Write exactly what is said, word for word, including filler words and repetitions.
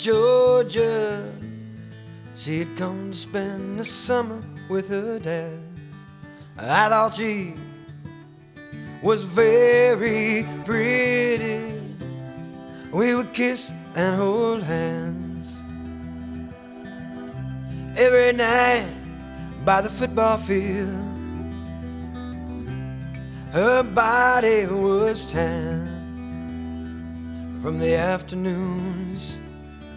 Georgia. She had come to spend the summer with her dad. I thought she was very pretty. We would kiss and hold hands every night by the football field. Her body was tan from the afternoons